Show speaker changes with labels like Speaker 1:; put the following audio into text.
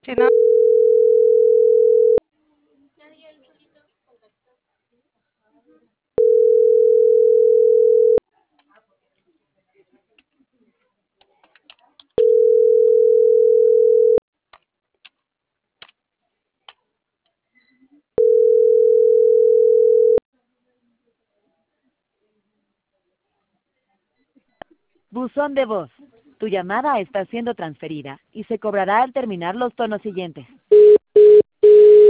Speaker 1: Si no,
Speaker 2: Buzón de voz. Tu llamada está siendo transferida y se cobrará al terminar los tonos siguientes.